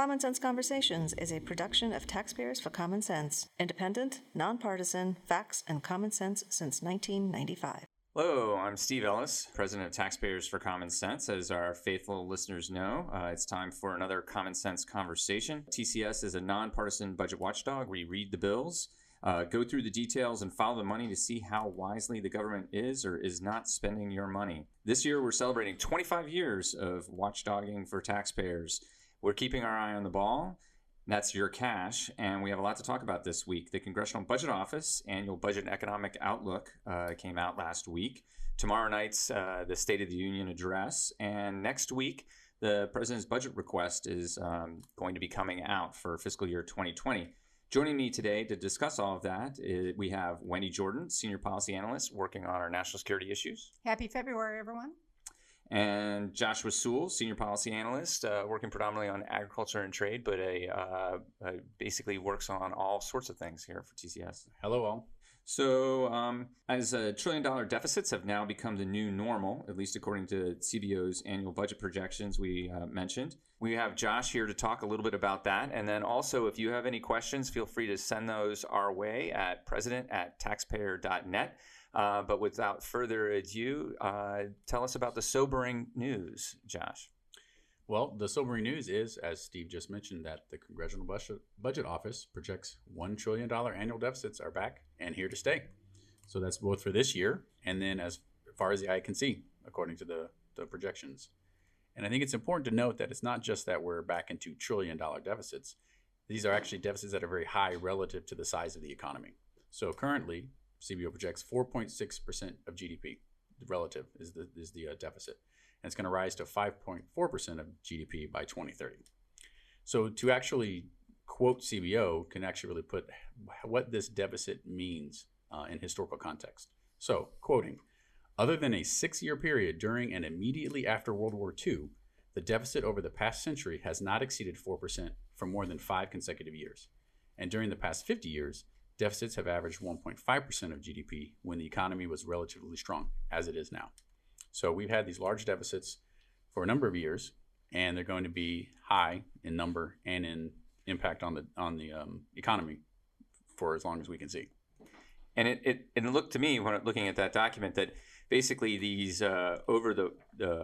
Common Sense Conversations is a production of Taxpayers for Common Sense, independent, nonpartisan, facts and common sense since 1995. Hello, I'm Steve Ellis, president of Taxpayers for Common Sense. As our faithful listeners know, it's time for another Common Sense conversation. TCS is a nonpartisan budget watchdog. We read the bills, go through the details, and follow the money to see how wisely the government is or is not spending your money. This year, we're celebrating 25 years of watchdogging for taxpayers. We're keeping our eye on the ball. That's your cash, and we have a lot to talk about this week. The Congressional Budget Office Annual Budget and Economic Outlook came out last week. Tomorrow night's the State of the Union address, and next week the President's budget request is going to be coming out for fiscal year 2020. Joining me today to discuss all of that, we have Wendy Jordan, Senior Policy Analyst working on our national security issues. Happy February, everyone. And Joshua Sewell, Senior Policy Analyst, working predominantly on agriculture and trade, but basically works on all sorts of things here for TCS. Hello, all. So as trillion-dollar deficits have now become the new normal, at least according to CBO's annual budget projections we mentioned, we have Josh here to talk a little bit about that. And then also, if you have any questions, feel free to send those our way at president@taxpayer.net. But without further ado, tell us about the sobering news, Josh. Well, the sobering news is, as Steve just mentioned, that the Congressional Budget Office projects $1 trillion annual deficits are back and here to stay. So that's both for this year and then as far as the eye can see, according to the projections. And I think it's important to note that it's not just that we're back into $1 trillion deficits. These are actually deficits that are very high relative to the size of the economy. So currently, CBO projects 4.6% of GDP, relative is the deficit. And it's going to rise to 5.4% of GDP by 2030. So to actually quote CBO can actually really put what this deficit means in historical context. So, quoting, other than a 6-year period during and immediately after World War II, the deficit over the past century has not exceeded 4% for more than 5 consecutive years. And during the past 50 years, deficits have averaged 1.5% of GDP when the economy was relatively strong, as it is now. So we've had these large deficits for a number of years, and they're going to be high in number and in impact on the economy for as long as we can see. And it looked to me, when looking at that document, that basically these over the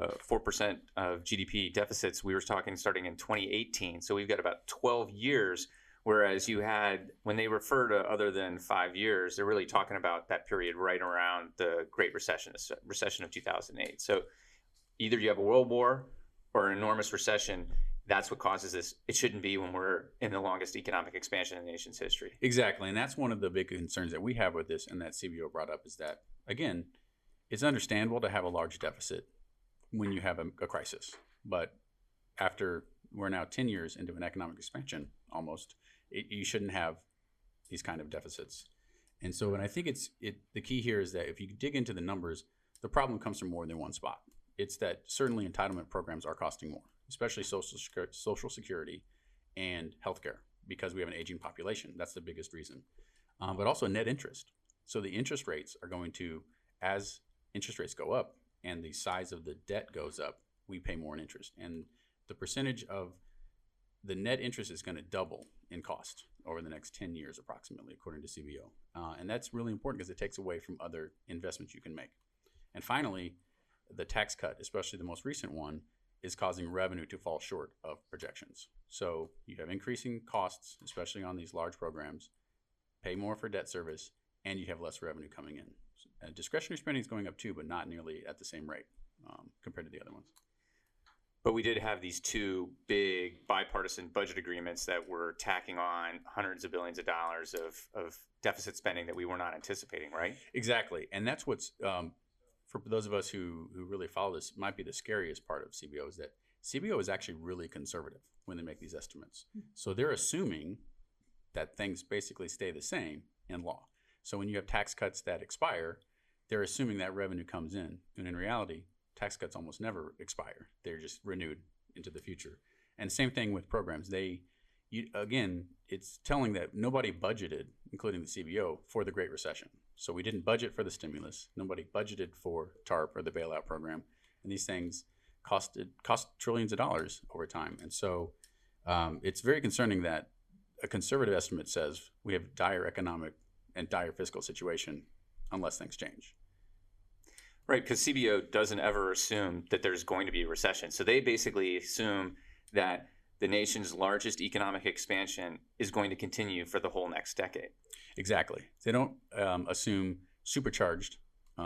4% of GDP deficits, we were talking starting in 2018. So we've got about 12 years. Whereas you had, when they refer to other than 5 years, they're really talking about that period right around the Great Recession, the recession of 2008. So either you have a world war or an enormous recession. That's what causes this. It shouldn't be when we're in the longest economic expansion in the nation's history. Exactly. And that's one of the big concerns that we have with this and that CBO brought up is that, again, it's understandable to have a large deficit when you have a crisis. But after we're now 10 years into an economic expansion almost, you shouldn't have these kind of deficits. And so, and I think the key here is that if you dig into the numbers, the problem comes from more than one spot. It's that certainly entitlement programs are costing more, especially Social Security and healthcare, because we have an aging population. That's the biggest reason. But also net interest. So the interest rates are going to, as interest rates go up and the size of the debt goes up, we pay more in interest. And the percentage of the net interest is going to double in cost over the next 10 years approximately, according to CBO. And that's really important because it takes away from other investments you can make. And finally, the tax cut, especially the most recent one, is causing revenue to fall short of projections. So you have increasing costs, especially on these large programs, pay more for debt service, and you have less revenue coming in. Discretionary spending is going up too, but not nearly at the same rate compared to the other ones. But we did have these two big bipartisan budget agreements that were tacking on hundreds of billions of dollars of deficit spending that we were not anticipating, right? Exactly. And that's what's, for those of us who really follow this, might be the scariest part of CBO is that CBO is actually really conservative when they make these estimates. So they're assuming that things basically stay the same in law. So when you have tax cuts that expire, they're assuming that revenue comes in. And in reality, tax cuts almost never expire. They're just renewed into the future. And same thing with programs. Again, it's telling that nobody budgeted, including the CBO, for the Great Recession. So we didn't budget for the stimulus. Nobody budgeted for TARP or the bailout program. And these things cost trillions of dollars over time. And so It's very concerning that a conservative estimate says we have dire economic and dire fiscal situation unless things change. Right, because CBO doesn't ever assume that there's going to be a recession. So they basically assume that the nation's largest economic expansion is going to continue for the whole next decade. Exactly. They don't assume supercharged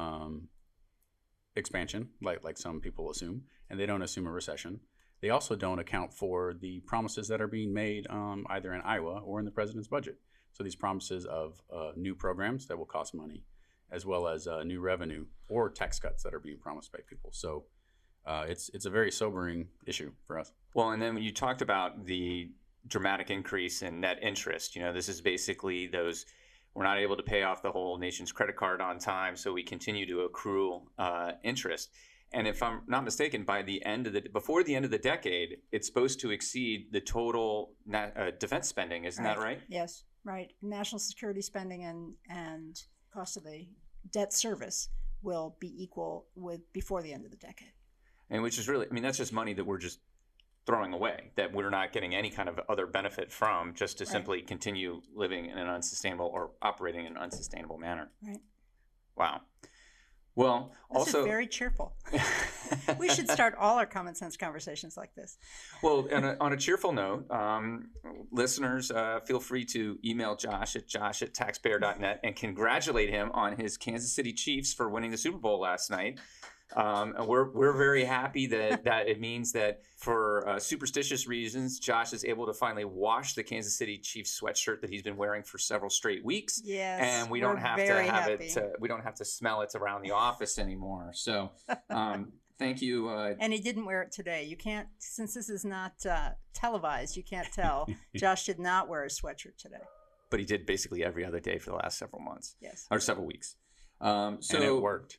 expansion, like some people assume, and they don't assume a recession. They also don't account for the promises that are being made either in Iowa or in the president's budget. So these promises of new programs that will cost money, as well as new revenue or tax cuts that are being promised by people. So it's a very sobering issue for us. Well, and then when you talked about the dramatic increase in net interest, this is basically those, we're not able to pay off the whole nation's credit card on time, so we continue to accrue interest. And if I'm not mistaken, before the end of the decade, it's supposed to exceed the total defense spending. Isn't that right? Yes, right. National security spending and cost of the debt service will be equal before the end of the decade. And which is really, that's just money that we're just throwing away, that we're not getting any kind of other benefit from, just to simply continue living in an unsustainable or operating in an unsustainable manner. Right. Wow. Well, this also is very cheerful. We should start all our common sense conversations like this. Well, on a cheerful note, listeners, feel free to email Josh at taxpayer.net and congratulate him on his Kansas City Chiefs for winning the Super Bowl last night. We're very happy that it means that for superstitious reasons, Josh is able to finally wash the Kansas City Chiefs sweatshirt that he's been wearing for several straight weeks. Yes, and we don't have to have it. We don't have to smell it around the office anymore. So, thank you. And he didn't wear it today. You can't, since this is not televised, you can't tell. Josh did not wear a sweatshirt today. But he did basically every other day for the last several months. Yes, or several weeks. And it worked.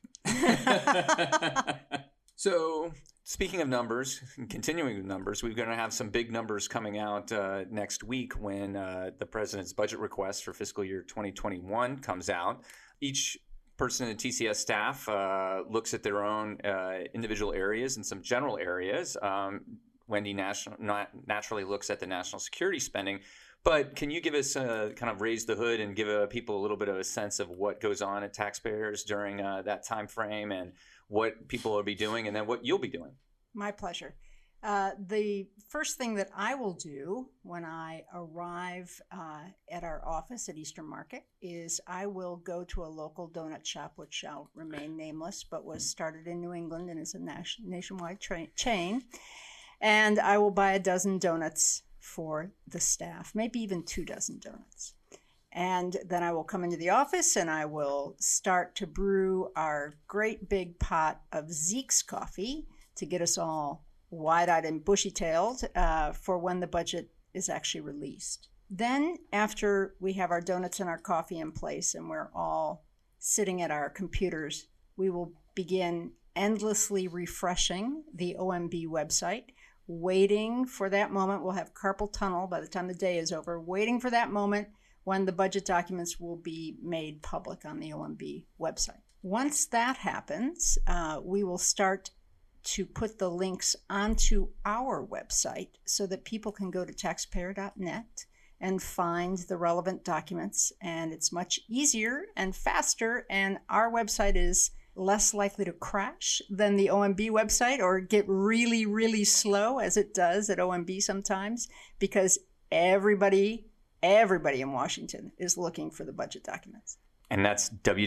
So speaking of numbers, and continuing with numbers, we're going to have some big numbers coming out next week when the president's budget request for fiscal year 2021 comes out. Each person in the TCS staff looks at their own individual areas and some general areas. Wendy naturally looks at the national security spending. But can you give us kind of raise the hood and give people a little bit of a sense of what goes on at taxpayers during that time frame and what people will be doing and then what you'll be doing? My pleasure. The first thing that I will do when I arrive at our office at Eastern Market is I will go to a local donut shop, which shall remain nameless, but was started in New England and is a nationwide chain. And I will buy a dozen donuts for the staff, maybe even 24 donuts. And then I will come into the office and I will start to brew our great big pot of Zeke's coffee to get us all wide-eyed and bushy-tailed for when the budget is actually released. Then after we have our donuts and our coffee in place and we're all sitting at our computers, we will begin endlessly refreshing the OMB website, waiting for that moment. We'll have carpal tunnel by the time the day is over, waiting for that moment when the budget documents will be made public on the OMB website. Once that happens, we will start to put the links onto our website so that people can go to taxpayer.net and find the relevant documents. And it's much easier and faster, and our website is less likely to crash than the OMB website or get really, really slow as it does at OMB sometimes, because everybody in Washington is looking for the budget documents. And that's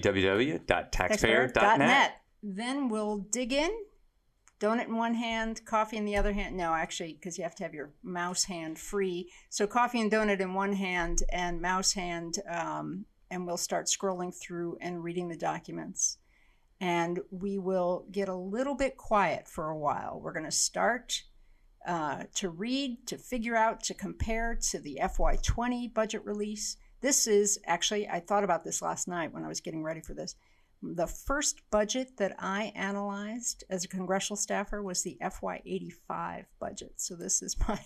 www.taxpayer.net. Then we'll dig in, donut in one hand, coffee in the other hand. No, actually, because you have to have your mouse hand free. So coffee and donut in one hand and mouse hand, and we'll start scrolling through and reading the documents. And we will get a little bit quiet for a while. We're going to start to read, to figure out, to compare to the FY20 budget release. This is actually, I thought about this last night when I was getting ready for this. The first budget that I analyzed as a congressional staffer was the FY85 budget. So this is my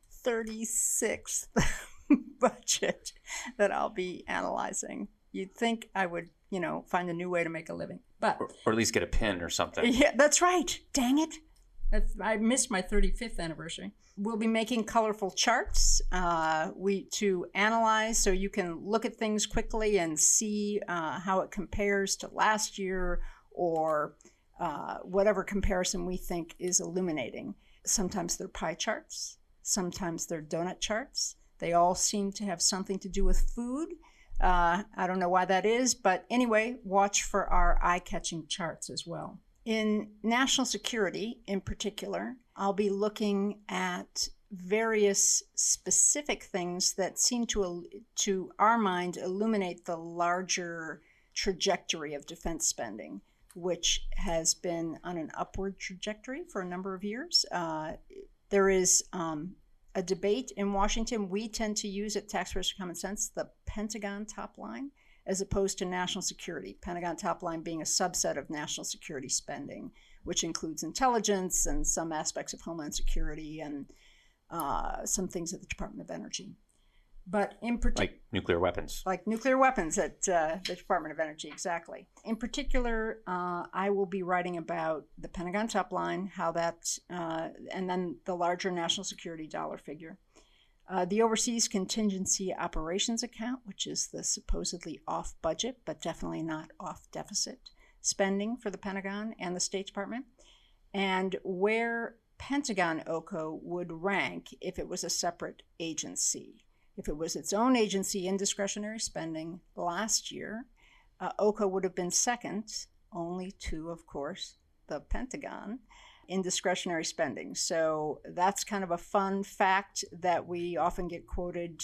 36th budget that I'll be analyzing. You'd think I would, find a new way to make a living. But or at least get a pin or something. Yeah, that's right. Dang it. I missed my 35th anniversary. We'll be making colorful charts to analyze, so you can look at things quickly and see how it compares to last year, or whatever comparison we think is illuminating. Sometimes they're pie charts, sometimes they're donut charts. They all seem to have something to do with food. I don't know why that is, but anyway, watch for our eye-catching charts as well. In national security, in particular, I'll be looking at various specific things that seem to our mind, illuminate the larger trajectory of defense spending, which has been on an upward trajectory for a number of years. There is a debate in Washington. We tend to use at Taxpayers for Common Sense the Pentagon top line as opposed to national security. Pentagon top line being a subset of national security spending, which includes intelligence and some aspects of Homeland Security and some things at the Department of Energy. But in particular, like nuclear weapons. Like nuclear weapons at the Department of Energy, exactly. In particular, I will be writing about the Pentagon top line, how that, and then the larger national security dollar figure. The Overseas Contingency Operations Account, which is the supposedly off budget, but definitely not off deficit spending for the Pentagon and the State Department, and where Pentagon OCO would rank if it was a separate agency. If it was its own agency in discretionary spending last year, OCO would have been second, only to, of course, the Pentagon in discretionary spending. So that's kind of a fun fact that we often get quoted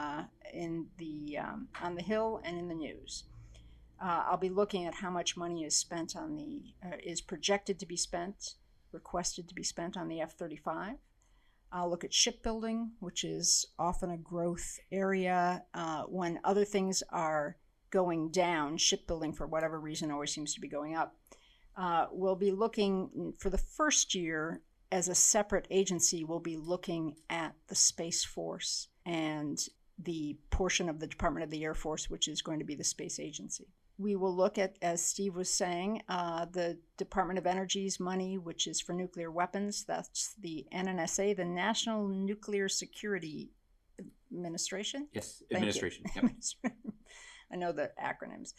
in the on the Hill and in the news. I'll be looking at how much money is spent on is projected to be spent, requested to be spent on the F-35. I'll look at shipbuilding, which is often a growth area. When other things are going down, shipbuilding, for whatever reason, always seems to be going up. We'll be looking, for the first year, as a separate agency, we'll be looking at the Space Force and the portion of the Department of the Air Force, which is going to be the Space Agency. We will look at, as Steve was saying, the Department of Energy's money, which is for nuclear weapons. That's the NNSA, the National Nuclear Security Administration. Yes, administration. Yep. I know the acronyms.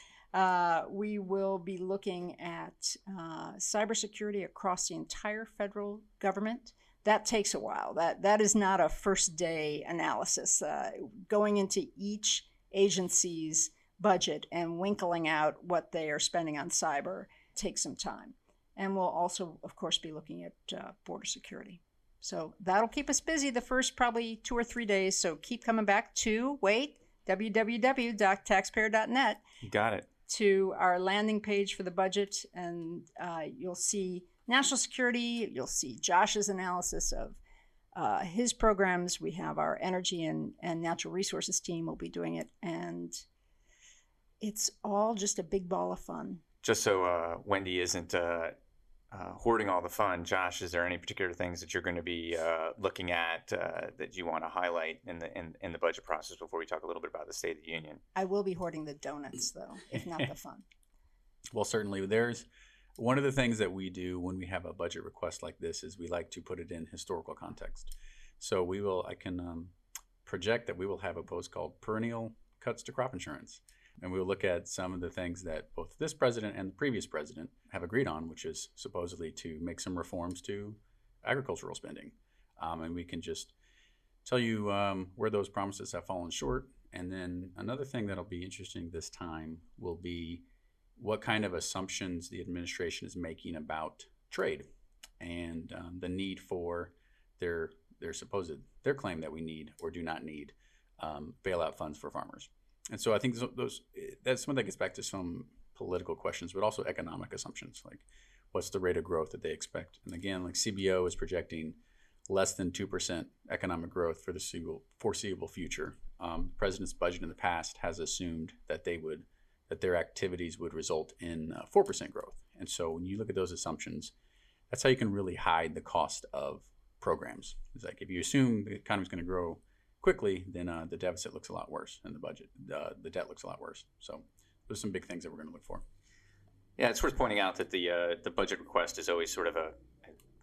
We will be looking at cybersecurity across the entire federal government. That takes a while. That is not a first day analysis. Going into each agency's budget and winkling out what they are spending on cyber takes some time. And we'll also, of course, be looking at border security. So that'll keep us busy the first probably 2 or 3 days. So keep coming back to, www.taxpayer.net. Got it. To our landing page for the budget. And you'll see national security. You'll see Josh's analysis of his programs. We have our energy and natural resources team will be doing it. And it's all just a big ball of fun. Just so Wendy isn't hoarding all the fun, Josh, is there any particular things that you're going to be looking at that you want to highlight in the budget process before we talk a little bit about the State of the Union? I will be hoarding the donuts, though, if not the fun. Well, certainly. There's one of the things that we do when we have a budget request like this is we like to put it in historical context. So I can project that we will have a post called Perennial Cuts to Crop Insurance. And we'll look at some of the things that both this president and the previous president have agreed on, which is supposedly to make some reforms to agricultural spending. And we can just tell you where those promises have fallen short. And then another thing that'll be interesting this time will be what kind of assumptions the administration is making about trade and the need for their claim that we need or do not need bailout funds for farmers. And so I think that's something that gets back to some political questions, but also economic assumptions, like what's the rate of growth that they expect. And again, like CBO is projecting less than 2% economic growth for the foreseeable future. The president's budget in the past has assumed that their activities would result in 4% growth. And so when you look at those assumptions, that's how you can really hide the cost of programs. It's like if you assume the economy is going to grow quickly, then the deficit looks a lot worse and the debt looks a lot worse. So there's some big things that we're going to look for. Yeah, it's worth pointing out that the budget request is always sort of a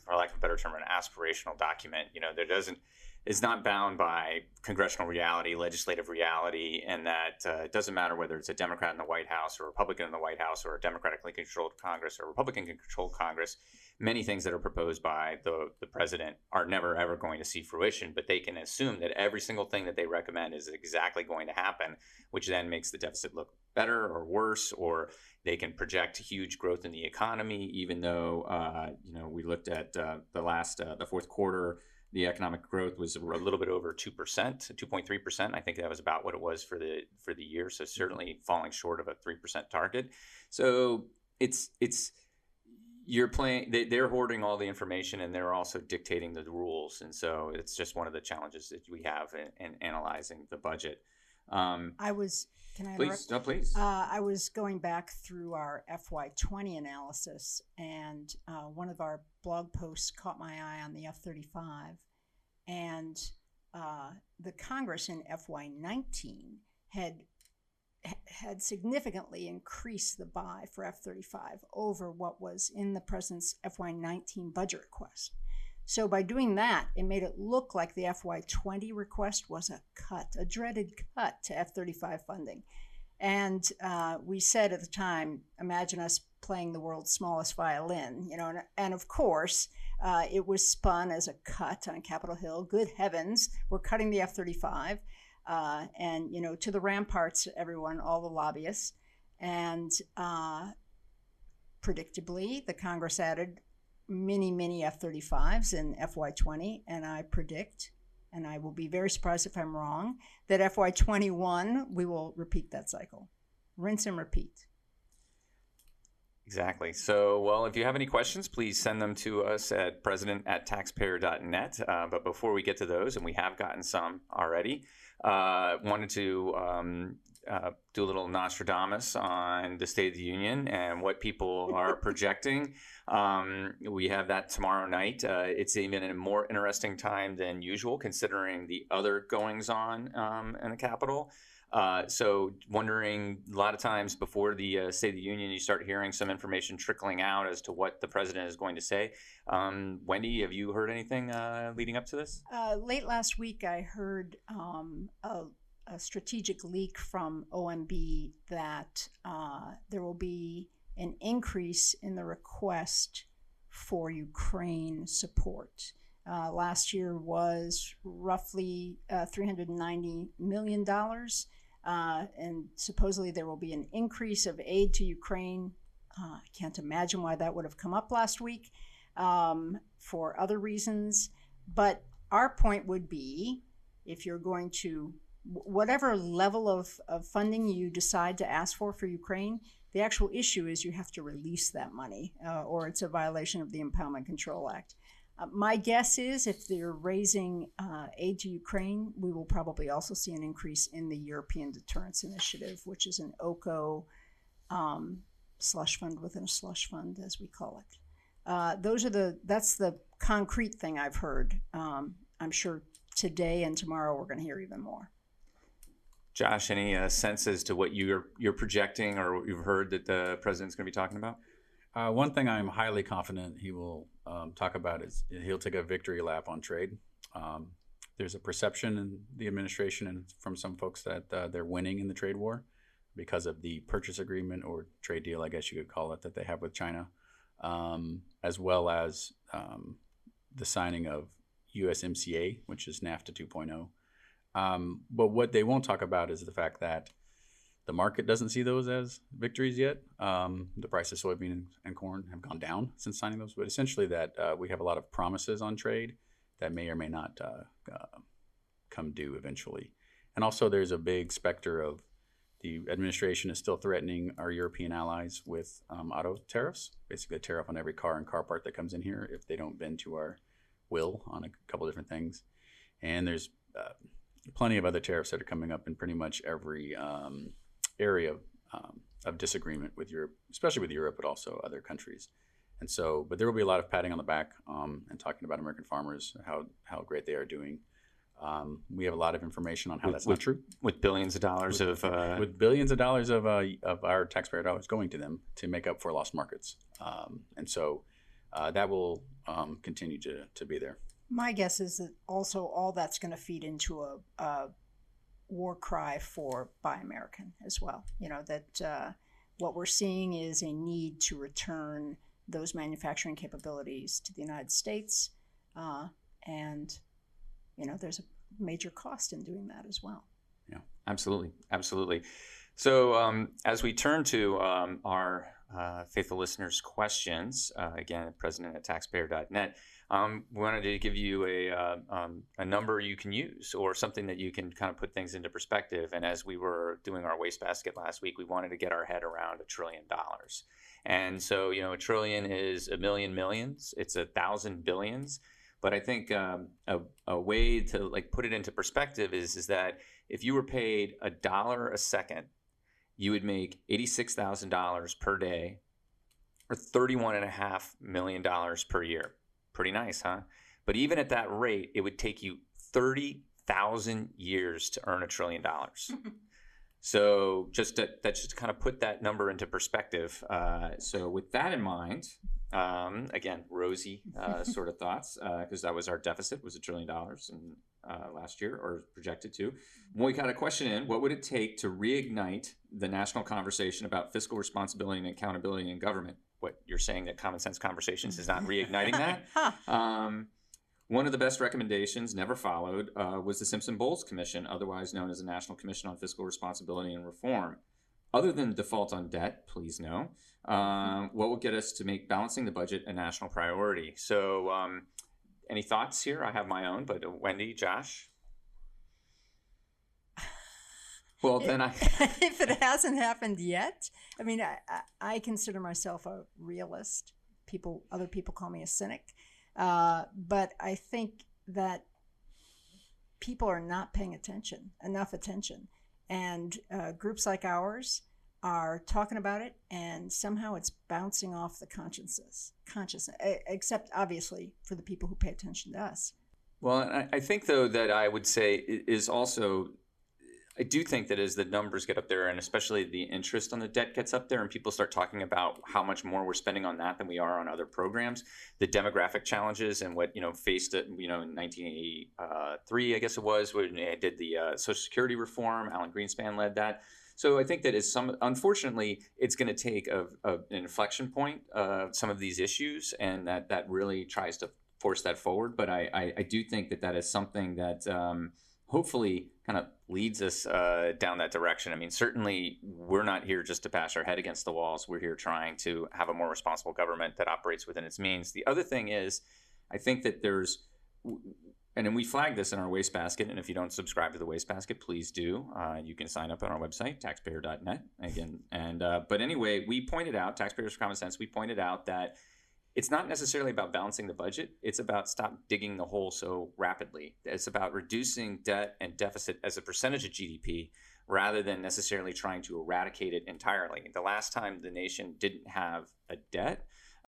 for lack of a better term, an aspirational document. It's not bound by congressional reality, legislative reality, and that it doesn't matter whether it's a Democrat in the White House or a Republican in the White House or a democratically controlled Congress or a Republican-controlled Congress. Many things that are proposed by the president are never, ever going to see fruition, but they can assume that every single thing that they recommend is exactly going to happen, which then makes the deficit look better or worse, or they can project huge growth in the economy, even though, we looked at the fourth quarter. The economic growth was a little bit over 2%, 2.3%. I think that was about what it was for the year. So certainly falling short of a 3% target. So you're playing. They're hoarding all the information, and they're also dictating the rules. And so it's just one of the challenges that we have in analyzing the budget. Can I interrupt? Please, no, please. I was going back through our FY20 analysis, and one of our blog posts caught my eye on the F-35, and the Congress in FY19 had significantly increased the buy for F-35 over what was in the president's FY19 budget request. So by doing that, it made it look like the FY20 request was a dreaded cut to F-35 funding. And we said at the time, imagine us playing the world's smallest violin, and of course, it was spun as a cut on Capitol Hill. Good heavens, we're cutting the F-35. And, to the ramparts, everyone, all the lobbyists. And predictably, the Congress added many F-35s in FY20, and I predict, and I will be very surprised if I'm wrong, that FY21, we will repeat that cycle. Rinse and repeat. Exactly. So, well, if you have any questions, please send them to us at president@taxpayer.net. But before we get to those, and we have gotten some already, wanted to do a little Nostradamus on the State of the Union and what people are projecting. We have that tomorrow night. It's even a more interesting time than usual, considering the other goings-on in the Capitol. So wondering, a lot of times before the State of the Union, you start hearing some information trickling out as to what the president is going to say. Wendy, have you heard anything leading up to this? Late last week, I heard a strategic leak from OMB that there will be an increase in the request for Ukraine support. Last year was roughly $390 million. And supposedly there will be an increase of aid to Ukraine. I can't imagine why that would have come up last week for other reasons. But our point would be, if you're going to, whatever level of funding you decide to ask for Ukraine, the actual issue is you have to release that money or it's a violation of the Impoundment Control Act. My guess is if they're raising aid to Ukraine, we will probably also see an increase in the European Deterrence Initiative, which is an OCO slush fund within a slush fund, as we call it. That's the concrete thing I've heard. I'm sure today and tomorrow we're going to hear even more. Josh, any sense as to what you're projecting or what you've heard that the president's going to be talking about? One thing I'm highly confident he will talk about is he'll take a victory lap on trade. There's a perception in the administration and from some folks that they're winning in the trade war because of the purchase agreement or trade deal, I guess you could call it, that they have with China, as well as the signing of USMCA, which is NAFTA 2.0. But what they won't talk about is the fact that the market doesn't see those as victories yet. The price of soybean and corn have gone down since signing those, but essentially that we have a lot of promises on trade that may or may not come due eventually. And also there's a big specter of the administration is still threatening our European allies with auto tariffs, basically a tariff on every car and car part that comes in here if they don't bend to our will on a couple different things. And there's plenty of other tariffs that are coming up in pretty much every area of disagreement with Europe, especially with Europe, but also other countries. And so, but there will be a lot of patting on the back and talking about American farmers, how great they are doing. We have a lot of information on how that's not true. With billions of dollars with billions of dollars of our taxpayer dollars going to them to make up for lost markets. And so that will continue to be there. My guess is that also all that's going to feed into a war cry for Buy American as well. That what we're seeing is a need to return those manufacturing capabilities to the United States. And there's a major cost in doing that as well. Yeah, absolutely. Absolutely. So as we turn to our faithful listeners' questions, again, president@taxpayer.net, we wanted to give you a number you can use or something that you can kind of put things into perspective. And as we were doing our wastebasket last week, we wanted to get our head around $1 trillion. And so, $1 trillion is a million millions. It's 1,000 billions. But I think a way to put it into perspective is that if you were paid $1 a second, you would make $86,000 per day, or $31.5 million per year. Pretty nice, huh? But even at that rate, it would take you 30,000 years to earn $1 trillion. So just to kind of put that number into perspective. So with that in mind, again, rosy sort of thoughts, because that was our deficit, was $1 trillion in last year, or projected to. When we got a question in, what would it take to reignite the national conversation about fiscal responsibility and accountability in government? What you're saying, that Common Sense Conversations is not reigniting that? One of the best recommendations, never followed, was the Simpson-Bowles Commission, otherwise known as the National Commission on Fiscal Responsibility and Reform. Other than default on debt, please no, what will get us to make balancing the budget a national priority? So any thoughts here? I have my own, but Wendy, Josh? Well, then if it hasn't happened yet, I mean, I consider myself a realist. Other people call me a cynic. But I think that people are not paying enough attention. And groups like ours are talking about it, and somehow it's bouncing off the consciousness, except obviously for the people who pay attention to us. Well, I think, though, that I would say is also, I do think that as the numbers get up there, and especially the interest on the debt gets up there, and people start talking about how much more we're spending on that than we are on other programs, the demographic challenges and what faced it, in 1983, I guess it was, when they did the Social Security reform. Alan Greenspan led that. So I think that unfortunately, it's going to take an inflection point of some of these issues, and that really tries to force that forward. But I do think that is something that hopefully kind of leads us down that direction. I mean, certainly we're not here just to bash our head against the walls. We're here trying to have a more responsible government that operates within its means. The other thing is, I think that and then we flag this in our wastebasket, and if you don't subscribe to the wastebasket, please do. You can sign up on our website, taxpayer.net. Again, but anyway, we pointed out, Taxpayers for Common Sense, we pointed out that it's not necessarily about balancing the budget. It's about stop digging the hole so rapidly. It's about reducing debt and deficit as a percentage of GDP rather than necessarily trying to eradicate it entirely. The last time the nation didn't have a debt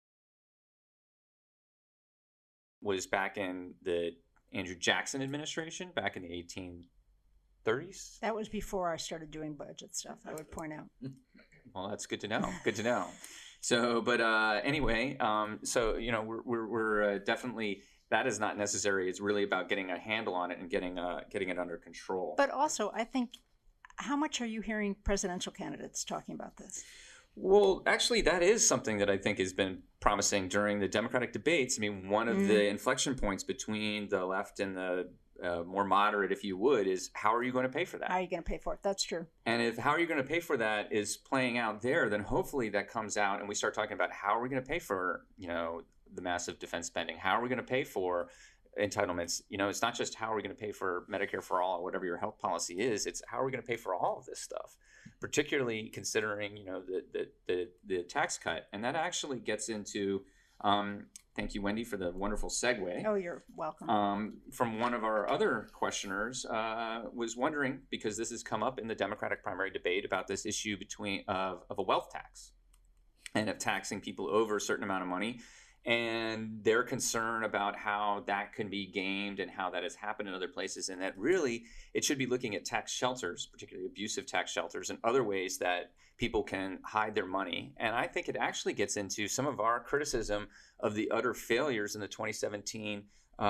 was back in the Andrew Jackson administration, back in the 1830s. That was before I started doing budget stuff, I would point out. Well, that's good to know. Good to know. So, but anyway, we're definitely, that is not necessary. It's really about getting a handle on it and getting it under control. But also, I think, how much are you hearing presidential candidates talking about this? Well, actually, that is something that I think has been promising during the Democratic debates. I mean, one of the inflection points between the left and the more moderate, if you would, is how are you going to pay for that? How are you going to pay for it? That's true. And if how are you going to pay for that is playing out there, then hopefully that comes out and we start talking about how are we going to pay for, the massive defense spending? How are we going to pay for entitlements? It's not just how are we going to pay for Medicare for all or whatever your health policy is. It's how are we going to pay for all of this stuff, particularly considering, the tax cut. And that actually gets into thank you, Wendy, for the wonderful segue. Oh, you're welcome. From one of our other questioners was wondering, because this has come up in the Democratic primary debate about this issue of a wealth tax and of taxing people over a certain amount of money. and their concern about how that can be gamed and how that has happened in other places, and that really it should be looking at tax shelters, particularly abusive tax shelters, and other ways that people can hide their money. And I think it actually gets into some of our criticism of the utter failures in the 2017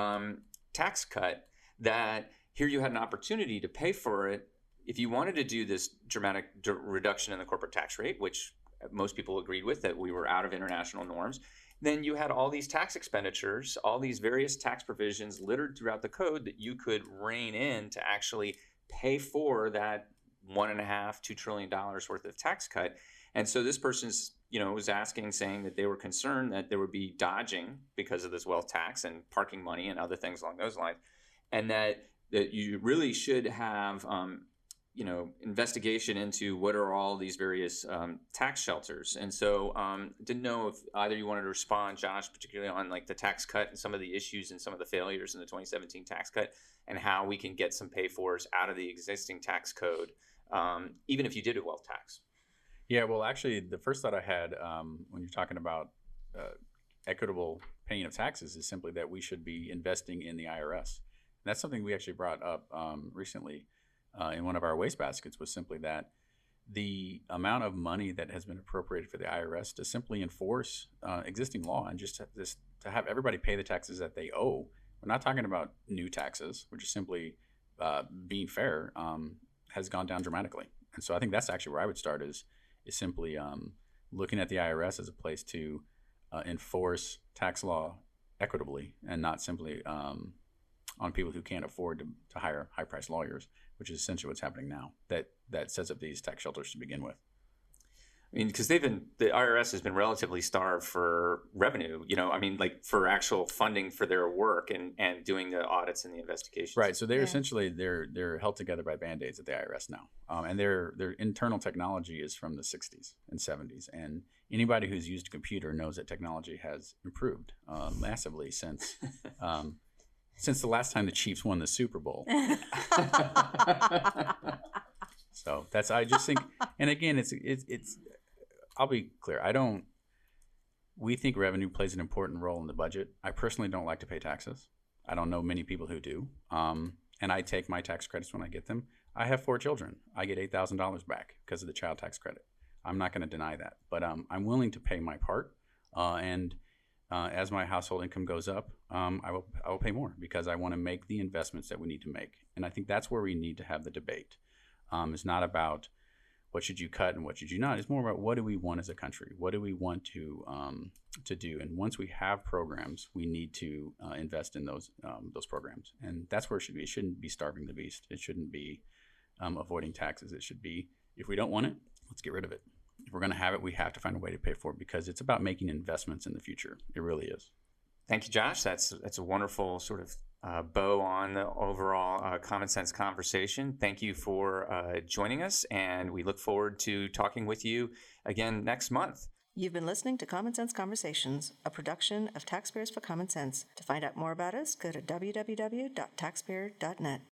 tax cut, that here you had an opportunity to pay for it. If you wanted to do this dramatic reduction in the corporate tax rate, which most people agreed with, that we were out of international norms, then you had all these tax expenditures, all these various tax provisions littered throughout the code that you could rein in to actually pay for that $1.5–2 trillion worth of tax cut. And so this person's, was asking, saying that they were concerned that there would be dodging because of this wealth tax and parking money and other things along those lines, and that you really should have investigation into what are all these various tax shelters. And so didn't know if either you wanted to respond, Josh, particularly on like the tax cut and some of the issues and some of the failures in the 2017 tax cut, and how we can get some pay-fors out of the existing tax code, even if you did a wealth tax. Yeah, well, actually, the first thought I had when you're talking about equitable paying of taxes is simply that we should be investing in the IRS. And that's something we actually brought up recently in one of our waste baskets, was simply that the amount of money that has been appropriated for the IRS to simply enforce existing law and just to have everybody pay the taxes that they owe. We're not talking about new taxes, we're just simply being fair, has gone down dramatically. And so I think that's actually where I would start, is simply looking at the IRS as a place to enforce tax law equitably, and not simply on people who can't afford to hire high-priced lawyers, which is essentially what's happening now, that sets up these tax shelters to begin with. I mean, because the IRS has been relatively starved for revenue, like for actual funding for their work and doing the audits and the investigations. Right. So they're essentially, they're held together by Band-Aids at the IRS now. And their internal technology is from the 60s and 70s. And anybody who's used a computer knows that technology has improved massively since the last time the Chiefs won the Super Bowl. So I just think, and again, it's I'll be clear. We think revenue plays an important role in the budget. I personally don't like to pay taxes. I don't know many people who do. And I take my tax credits when I get them. I have 4 children. I get $8,000 back because of the child tax credit. I'm not going to deny that, but I'm willing to pay my part. And as my household income goes up, I will pay more, because I want to make the investments that we need to make. And I think that's where we need to have the debate. It's not about what should you cut and what should you not. It's more about what do we want as a country? What do we want to do? And once we have programs, we need to invest in those programs. And that's where it should be. It shouldn't be starving the beast. It shouldn't be avoiding taxes. It should be, if we don't want it, let's get rid of it. If we're going to have it, we have to find a way to pay for it, because it's about making investments in the future. It really is. Thank you, Josh. That's a wonderful sort of bow on the overall Common Sense conversation. Thank you for joining us, and we look forward to talking with you again next month. You've been listening to Common Sense Conversations, a production of Taxpayers for Common Sense. To find out more about us, go to www.taxpayer.net.